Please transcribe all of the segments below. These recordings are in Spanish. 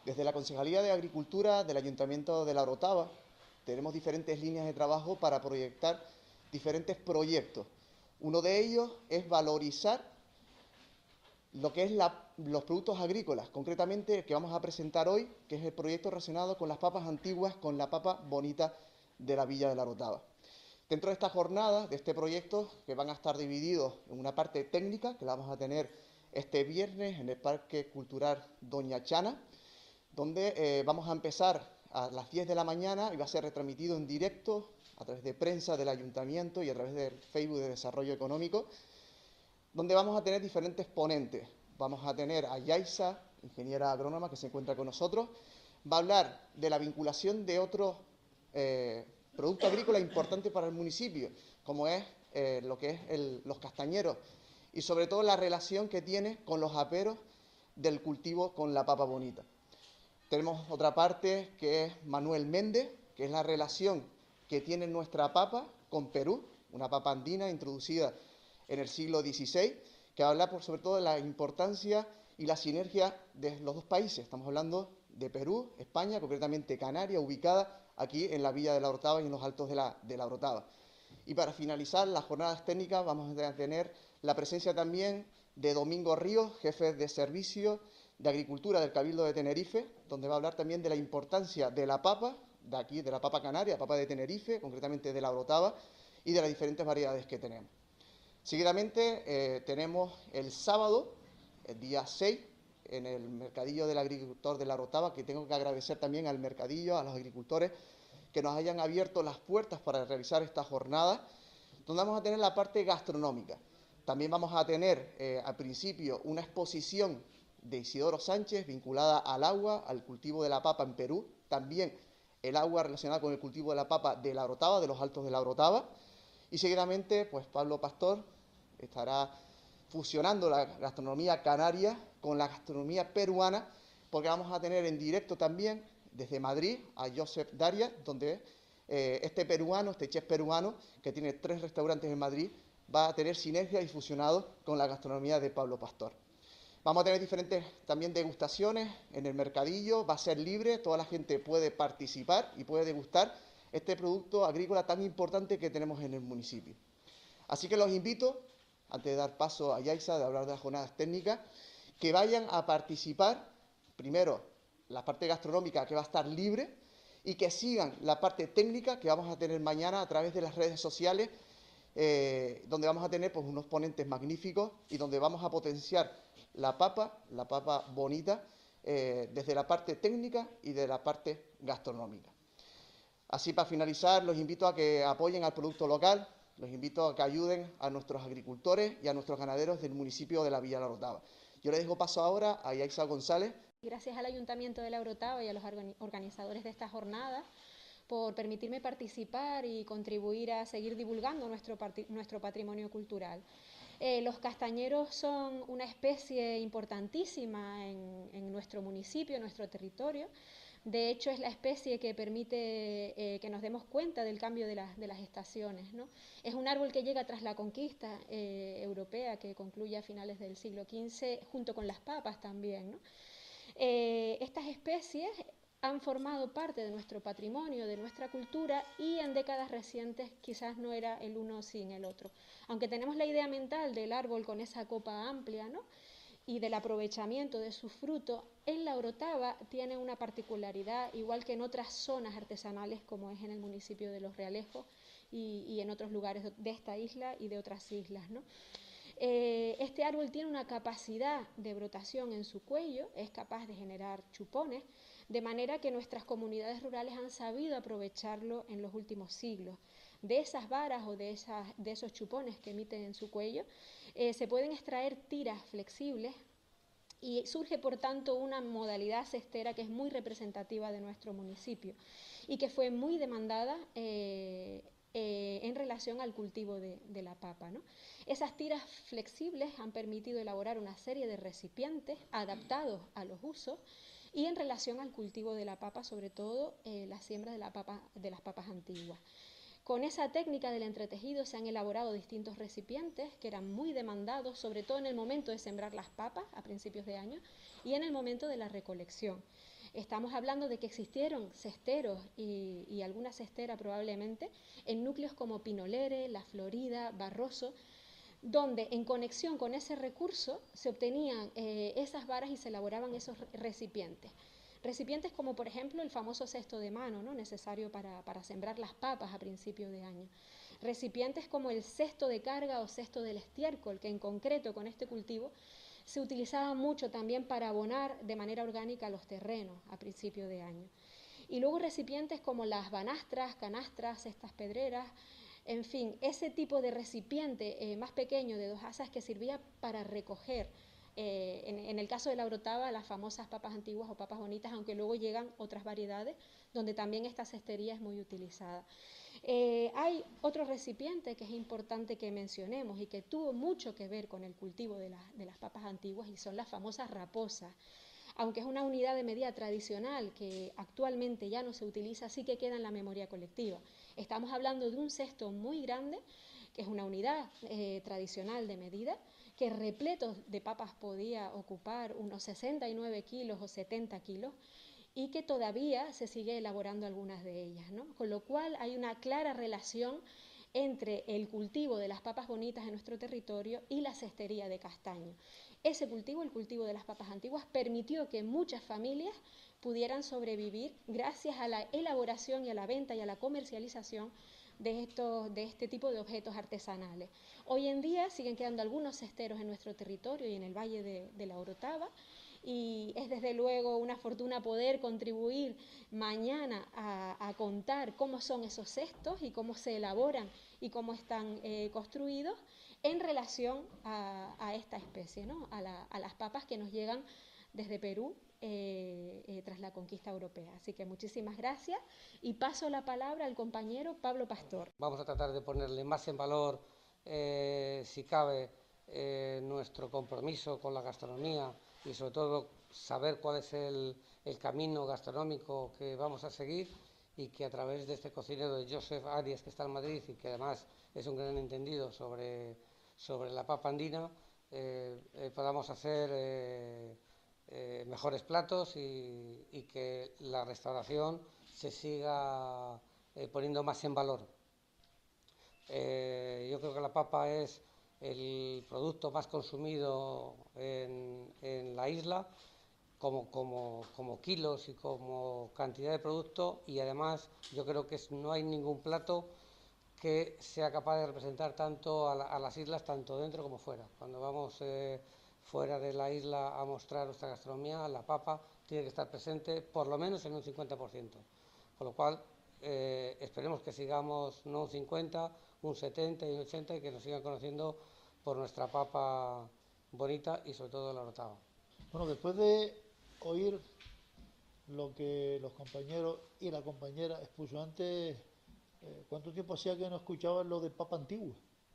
Desde la Concejalía de Agricultura del Ayuntamiento de La Orotava tenemos diferentes líneas de trabajo para proyectar diferentes proyectos. Uno de ellos es valorizar lo que es los productos agrícolas, concretamente el que vamos a presentar hoy, que es el proyecto relacionado con las papas antiguas, con la papa bonita de la Villa de La Orotava. Dentro de esta jornada, de este proyecto, que van a estar divididos en una parte técnica, que la vamos a tener este viernes en el Parque Cultural Doña Chana, donde vamos a empezar a las 10 de la mañana y va a ser retransmitido en directo a través de prensa del Ayuntamiento y a través del Facebook de Desarrollo Económico, donde vamos a tener diferentes ponentes. Vamos a tener a Yaisa, ingeniera agrónoma, que se encuentra con nosotros. Va a hablar de la vinculación de otros productos agrícolas importantes para el municipio, como es lo que es los castañeros, y sobre todo la relación que tiene con los aperos del cultivo con la papa bonita. Tenemos otra parte que es Manuel Méndez, que es la relación que tiene nuestra papa con Perú, una papa andina introducida en el siglo XVI, que habla sobre todo de la importancia y la sinergia de los dos países. Estamos hablando de Perú, España, concretamente Canarias, ubicada aquí en la Villa de La Orotava y en los altos de la Orotava. Y para finalizar las jornadas técnicas vamos a tener la presencia también de Domingo Ríos, jefe de servicio de Agricultura del Cabildo de Tenerife, donde va a hablar también de la importancia de la papa, de aquí, de la papa canaria, papa de Tenerife, concretamente de La Orotava, y de las diferentes variedades que tenemos. Seguidamente tenemos el sábado, el día 6, en el Mercadillo del Agricultor de La Orotava, que tengo que agradecer también al mercadillo, a los agricultores, que nos hayan abierto las puertas para realizar esta jornada, donde vamos a tener la parte gastronómica. También vamos a tener al principio una exposición de Isidoro Sánchez vinculada al agua, al cultivo de la papa en Perú, también el agua relacionada con el cultivo de la papa de La Orotava, de los altos de La Orotava, y seguidamente pues Pablo Pastor estará fusionando la gastronomía canaria con la gastronomía peruana, porque vamos a tener en directo también desde Madrid a Josep Daria, donde este chef peruano, que tiene 3 restaurantes en Madrid, va a tener sinergia y fusionado con la gastronomía de Pablo Pastor. Vamos a tener diferentes también degustaciones en el mercadillo, va a ser libre, toda la gente puede participar y puede degustar este producto agrícola tan importante que tenemos en el municipio. Así que los invito, antes de dar paso a Yaisa, de hablar de las jornadas técnicas, que vayan a participar, primero, la parte gastronómica que va a estar libre, y que sigan la parte técnica que vamos a tener mañana a través de las redes sociales, donde vamos a tener pues, unos ponentes magníficos y donde vamos a potenciar la papa bonita, desde la parte técnica y de la parte gastronómica. Así, para finalizar, los invito a que apoyen al producto local, los invito a que ayuden a nuestros agricultores y a nuestros ganaderos del municipio de la Villa de La Orotava. Yo le dejo paso ahora a Yaisa González. Gracias al Ayuntamiento de La Orotava y a los organizadores de esta jornada por permitirme participar y contribuir a seguir divulgando nuestro patrimonio cultural. Los castañeros son una especie importantísima en nuestro municipio, en nuestro territorio. De hecho, es la especie que permite que nos demos cuenta del cambio de las estaciones, ¿no? Es un árbol que llega tras la conquista europea, que concluye a finales del siglo XV, junto con las papas también, ¿no? Estas especies han formado parte de nuestro patrimonio, de nuestra cultura, y en décadas recientes quizás no era el uno sin el otro. Aunque tenemos la idea mental del árbol con esa copa amplia, ¿no?, y del aprovechamiento de su fruto, en La Orotava tiene una particularidad, igual que en otras zonas artesanales como es en el municipio de Los Realejos y en otros lugares de esta isla y de otras islas, ¿no? Este árbol tiene una capacidad de brotación en su cuello, es capaz de generar chupones, de manera que nuestras comunidades rurales han sabido aprovecharlo en los últimos siglos. De esas varas o de esos chupones que emiten en su cuello, se pueden extraer tiras flexibles y surge por tanto una modalidad cestera que es muy representativa de nuestro municipio y que fue muy demandada en relación al cultivo de la papa, ¿no? Esas tiras flexibles han permitido elaborar una serie de recipientes adaptados a los usos y en relación al cultivo de la papa, sobre todo la siembra de las papas antiguas. Con esa técnica del entretejido se han elaborado distintos recipientes que eran muy demandados, sobre todo en el momento de sembrar las papas a principios de año y en el momento de la recolección. Estamos hablando de que existieron cesteros y alguna cestera probablemente en núcleos como Pinolere, La Florida, Barroso, donde en conexión con ese recurso se obtenían esas varas y se elaboraban esos recipientes. Recipientes como por ejemplo el famoso cesto de mano, ¿no?, necesario para sembrar las papas a principio de año. Recipientes como el cesto de carga o cesto del estiércol, que en concreto con este cultivo se utilizaba mucho también para abonar de manera orgánica los terrenos a principio de año. Y luego recipientes como las banastras, canastras, cestas pedreras, en fin, ese tipo de recipiente más pequeño de 2 asas que servía para recoger, en el caso de la Orotava, las famosas papas antiguas o papas bonitas, aunque luego llegan otras variedades donde también esta cestería es muy utilizada. Hay otro recipiente que es importante que mencionemos y que tuvo mucho que ver con el cultivo de las papas antiguas, y son las famosas raposas. Aunque es una unidad de medida tradicional que actualmente ya no se utiliza, sí que queda en la memoria colectiva. Estamos hablando de un cesto muy grande, que es una unidad tradicional de medida, que repleto de papas podía ocupar unos 69 kilos o 70 kilos, y que todavía se sigue elaborando algunas de ellas, ¿no? Con lo cual hay una clara relación entre el cultivo de las papas bonitas en nuestro territorio y la cestería de castaño. Ese cultivo, el cultivo de las papas antiguas, permitió que muchas familias pudieran sobrevivir gracias a la elaboración y a la venta y a la comercialización de este tipo de objetos artesanales. Hoy en día siguen quedando algunos cesteros en nuestro territorio y en el Valle de la Orotava, y es desde luego una fortuna poder contribuir mañana a contar cómo son esos cestos y cómo se elaboran y cómo están construidos en relación a esta especie, ¿no?, a las papas que nos llegan desde Perú tras la conquista europea. Así que muchísimas gracias y paso la palabra al compañero Pablo Pastor. Vamos a tratar de ponerle más en valor, si cabe, nuestro compromiso con la gastronomía y sobre todo saber cuál es el camino gastronómico que vamos a seguir, y que a través de este cocinero de Joseph Arias, que está en Madrid y que además es un gran entendido sobre la papa andina, podamos hacer mejores platos y que la restauración se siga poniendo más en valor. Yo creo que la papa es el producto más consumido en la isla, como kilos y como cantidad de producto, y además yo creo que no hay ningún plato que sea capaz de representar tanto a las islas, tanto dentro como fuera. Cuando vamos fuera de la isla a mostrar nuestra gastronomía, la papa tiene que estar presente por lo menos en un 50%. Con lo cual, esperemos que sigamos no un 50, un 70 y un 80, y que nos sigan conociendo por nuestra papa bonita y sobre todo la Orotava. Bueno, después de oír lo que los compañeros y la compañera expuso antes, ¿cuánto tiempo hacía que no escuchaban lo de papa antigua?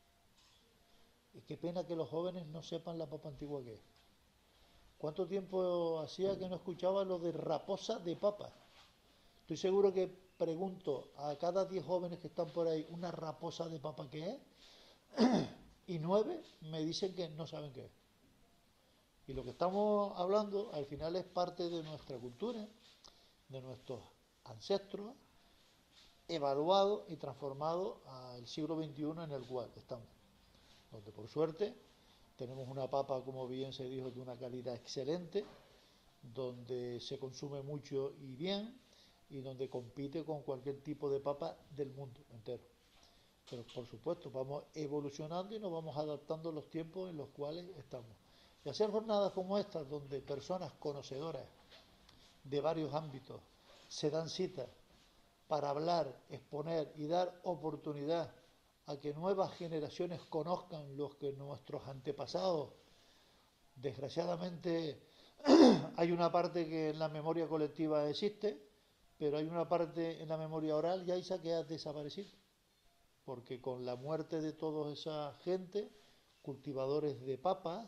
Y qué pena que los jóvenes no sepan la papa antigua que es. ¿Cuánto tiempo hacía que no escuchaban lo de raposa de papa? Estoy seguro que pregunto a cada 10 jóvenes que están por ahí, ¿una raposa de papa qué es? Y 9 me dicen que no saben qué es. Y lo que estamos hablando al final es parte de nuestra cultura, de nuestros ancestros, evaluado y transformado al siglo XXI en el cual estamos. Donde por suerte tenemos una papa, como bien se dijo, de una calidad excelente, donde se consume mucho y bien, y donde compite con cualquier tipo de papa del mundo entero. Pero por supuesto vamos evolucionando y nos vamos adaptando a los tiempos en los cuales estamos. Y hacer jornadas como estas, donde personas conocedoras de varios ámbitos se dan cita para hablar, exponer y dar oportunidad a que nuevas generaciones conozcan lo que nuestros antepasados, desgraciadamente, hay una parte que en la memoria colectiva existe, pero hay una parte en la memoria oral y esa que ha desaparecido. Porque con la muerte de toda esa gente, cultivadores de papas,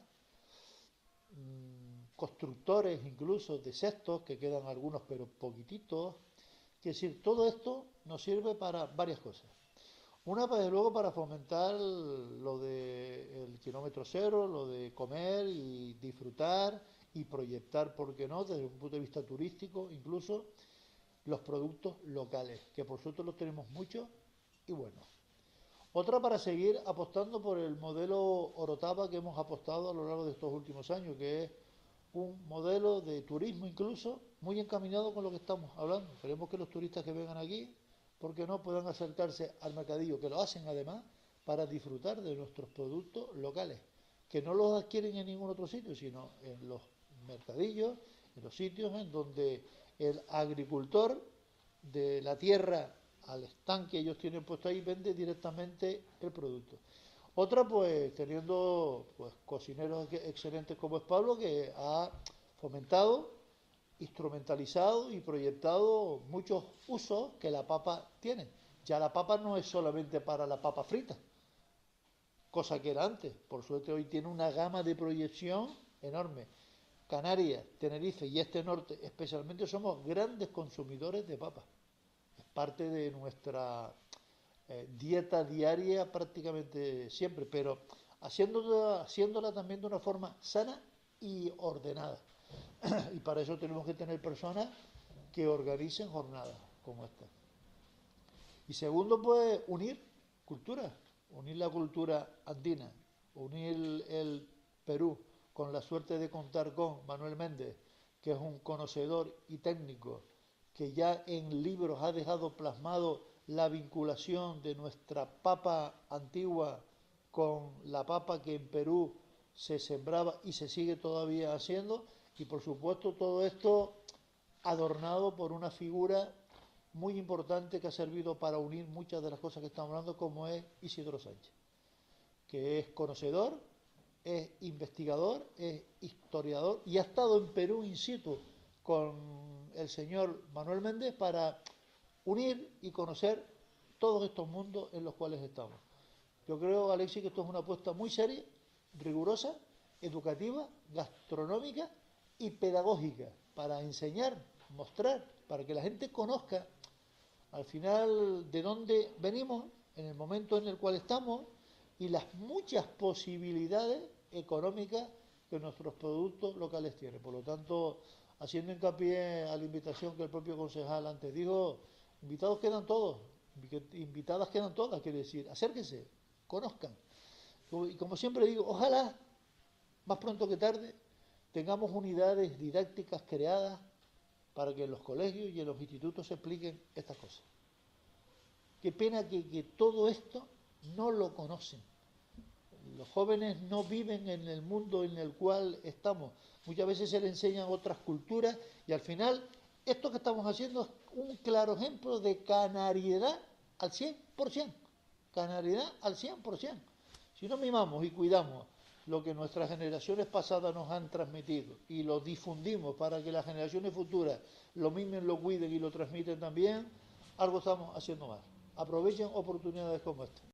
constructores incluso de cestos, que quedan algunos pero poquititos, es decir, todo esto nos sirve para varias cosas. Una, desde luego, para fomentar lo del kilómetro cero, lo de comer y disfrutar y proyectar, ¿por qué no?, desde un punto de vista turístico, incluso los productos locales, que por suerte los tenemos muchos y buenos. Otra para seguir apostando por el modelo Orotava que hemos apostado a lo largo de estos últimos años, que es un modelo de turismo incluso muy encaminado con lo que estamos hablando. Queremos que los turistas que vengan aquí, ¿por qué no?, puedan acercarse al mercadillo, que lo hacen además para disfrutar de nuestros productos locales, que no los adquieren en ningún otro sitio, sino en los mercadillos, en los sitios en donde el agricultor de la tierra al stand que ellos tienen puesto ahí vende directamente el producto. Otra, pues teniendo pues cocineros excelentes como es Pablo, que ha fomentado, instrumentalizado y proyectado muchos usos que la papa tiene. Ya la papa no es solamente para la papa frita, cosa que era antes. Por suerte hoy tiene una gama de proyección enorme. Canarias, Tenerife y este norte especialmente somos grandes consumidores de papa. Es parte de nuestra dieta diaria prácticamente siempre, pero haciéndola también de una forma sana y ordenada. Y para eso tenemos que tener personas que organicen jornadas como esta. Y segundo, pues unir culturas, unir la cultura andina, unir el Perú con la suerte de contar con Manuel Méndez, que es un conocedor y técnico, que ya en libros ha dejado plasmado la vinculación de nuestra papa antigua con la papa que en Perú se sembraba y se sigue todavía haciendo, y por supuesto todo esto adornado por una figura muy importante que ha servido para unir muchas de las cosas que estamos hablando, como es Isidro Sánchez, que es conocedor, es investigador, es historiador y ha estado en Perú in situ con el señor Manuel Méndez para unir y conocer todos estos mundos en los cuales estamos. Yo creo, Alexis, que esto es una apuesta muy seria, rigurosa, educativa, gastronómica y pedagógica, para enseñar, mostrar, para que la gente conozca al final de dónde venimos, en el momento en el cual estamos y las muchas posibilidades económicas que nuestros productos locales tienen. Por lo tanto, haciendo hincapié a la invitación que el propio concejal antes dijo, invitados quedan todos, invitadas quedan todas, quiere decir, acérquense, conozcan. Y como siempre digo, ojalá, más pronto que tarde, tengamos unidades didácticas creadas para que en los colegios y en los institutos se expliquen estas cosas. Qué pena que todo esto no lo conocen. Los jóvenes no viven en el mundo en el cual estamos. Muchas veces se les enseñan otras culturas y al final esto que estamos haciendo es un claro ejemplo de canariedad al 100%. Canariedad al 100%. Si no mimamos y cuidamos lo que nuestras generaciones pasadas nos han transmitido y lo difundimos para que las generaciones futuras lo mimen, lo cuiden y lo transmiten también, algo estamos haciendo mal. Aprovechen oportunidades como esta.